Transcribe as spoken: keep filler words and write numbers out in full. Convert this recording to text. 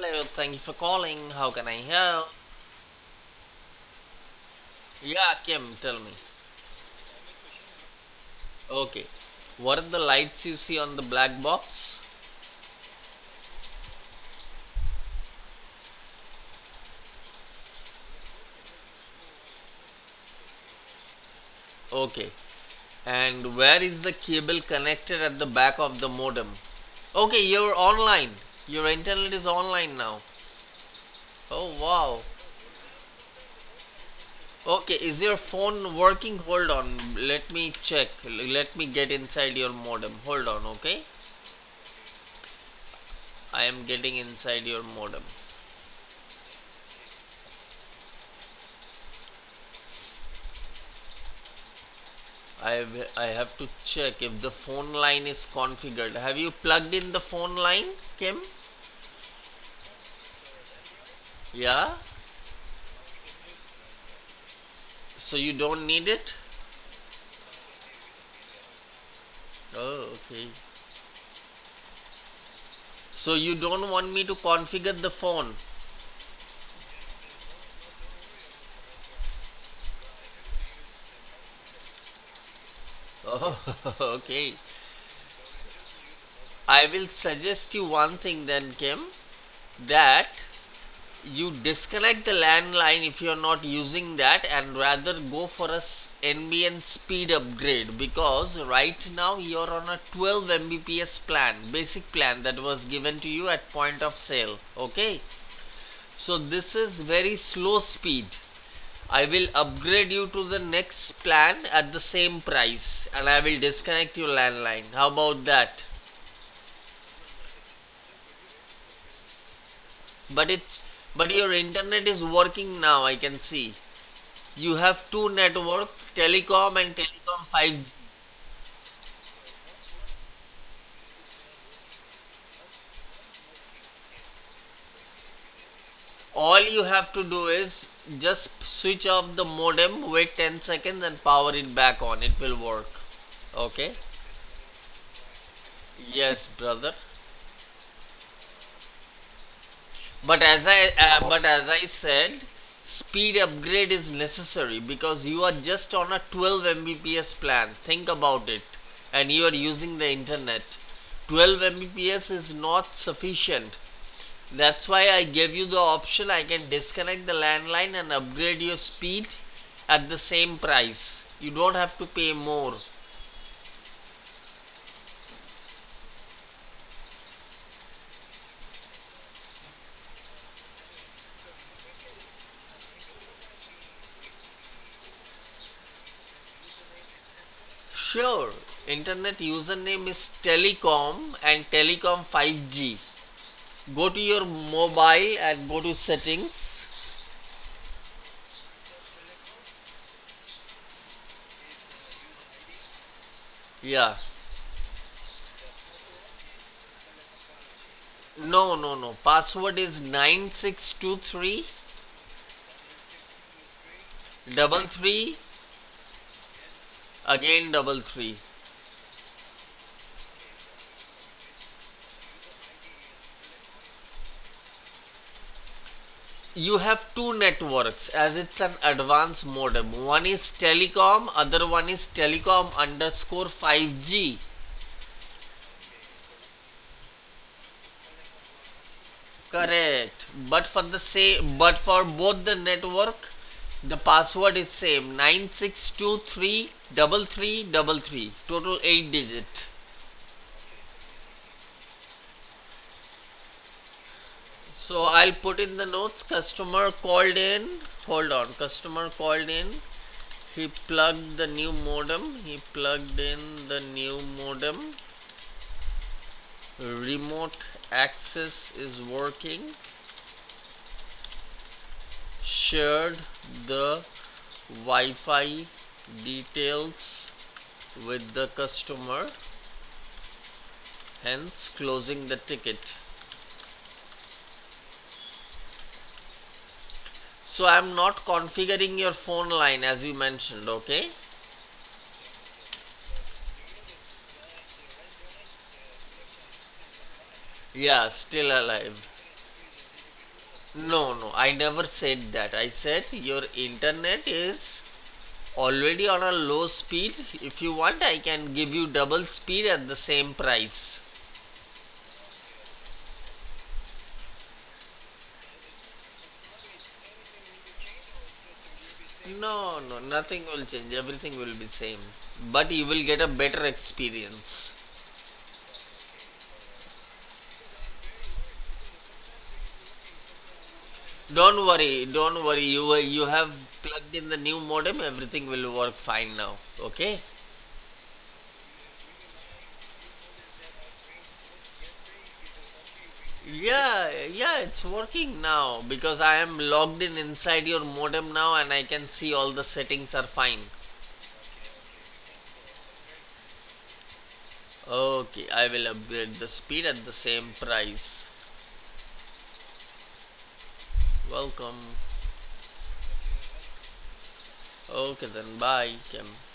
Hello, thank you for calling. How can I help? Yeah, Kim, tell me. Okay. What are the lights you see on the black box? Okay. And where is the cable connected at the back of the modem? Okay, you're online. Your internet is online now. Oh, wow. Okay, is your phone working? Hold on. Let me check. L- Let me get inside your modem. Hold on, okay? I am getting inside your modem. I have, I have to check if the phone line is configured. Have you plugged in the phone line, Kim? Yeah. So you don't need it? Oh, okay. So you don't want me to configure the phone? Oh, okay. I will suggest you one thing then, Kim, that you disconnect the landline if you're not using that and rather go for a s- N B N speed upgrade, because right now you're on a twelve Mbps plan, basic plan that was given to you at point of sale. Okay, so this is very slow speed. I will upgrade you to the next plan at the same price and I will disconnect your landline. How about that? But it's but your internet is working now, I can see. You have two network, telecom and telecom five G. All you have to do is just switch off the modem, wait ten seconds and power it back on. It will work. Okay? Yes, brother. But as I uh, but as I said, speed upgrade is necessary because you are just on a twelve Mbps plan. Think about it. And you are using the internet. twelve Mbps is not sufficient. That's why I gave you the option. I can disconnect the landline and upgrade your speed at the same price. You don't have to pay more. Sure, internet username is telecom and telecom five G. Go to your mobile and go to settings. Yeah. No, no, no. Password is nine six two three double three again double three. You have two networks as it's an advanced modem. One is telecom, other one is telecom underscore five G. Correct. But for the same, but for both the network, the password is same nine six two three double three double three. Total eight digit. So I'll put in the notes. Customer called in. Hold on. Customer called in. He plugged the new modem. He plugged in the new modem. Remote access is working. Shared the Wi-Fi details with the customer, hence closing the ticket. So I'm not configuring your phone line as you mentioned, okay? Yeah, still alive. No, no, I never said that. I said your internet is already on a low speed. If you want, I can give you double speed at the same price. No, no, nothing will change. Everything will be same. But you will get a better experience. Don't worry, don't worry. You uh, you have plugged in the new modem. Everything will work fine now. Okay. Yeah, yeah, it's working now because I am logged in inside your modem now and I can see all the settings are fine. Okay, I will upgrade the speed at the same price. Welcome. Okay, then bye, Kim.